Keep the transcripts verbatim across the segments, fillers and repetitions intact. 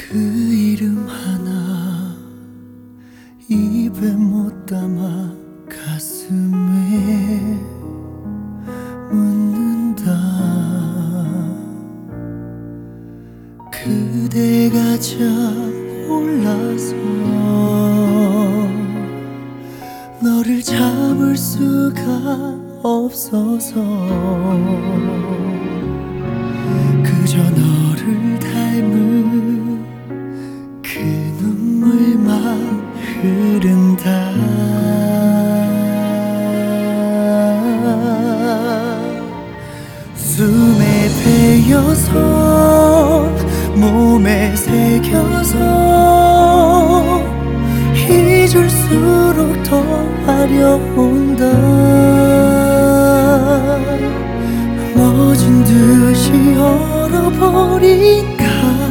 그 이름 하나 입에 못 담아 가슴에 묻는다. 그대가 잘 몰라서 너를 잡을 수가 없어서 그저 너를 닮은 그 눈물만 흐른다. 숨에 배어서 몸에 새겨서 잊을수록 더 아려온다. 멎은 듯이 얼어버린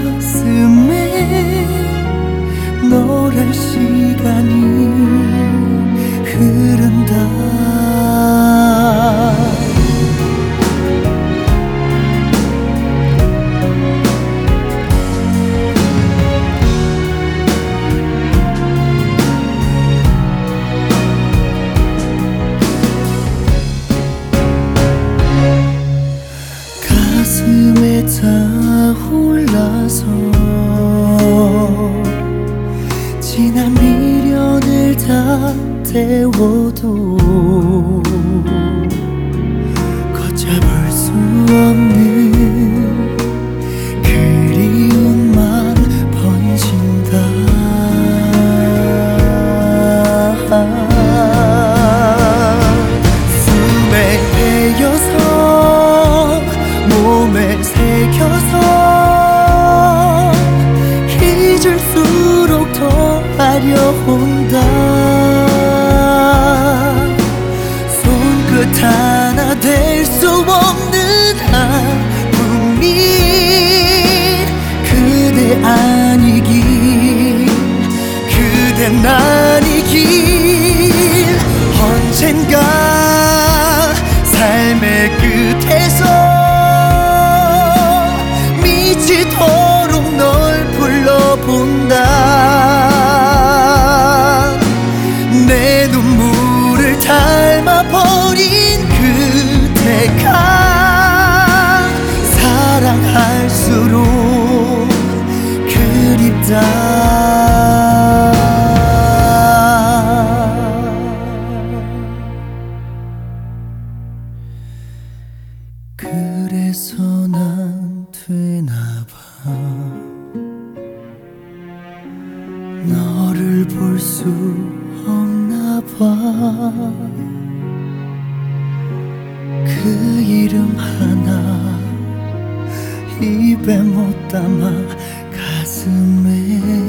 가슴에 너랄 시간이 흐른다. 가슴에 타올라서 지난 미련을 다 태워도 걷잡을 수 없는 그리움만 번진다. 숨에 배어서 몸에 새겨서 잊을수록 더 아려온다. 손끝 하나 댈 수 없는 아픔이 그대 아니길 그댄 아니길 언젠가 삶의 끝에서 미치도록 널 불러본다. 내 눈물을 닮아버린 그대가 사랑할수록 그립다. 그래서 난 되나봐 너를 볼 수 없나봐. 그 이름 하나 입에 못 담아 가슴에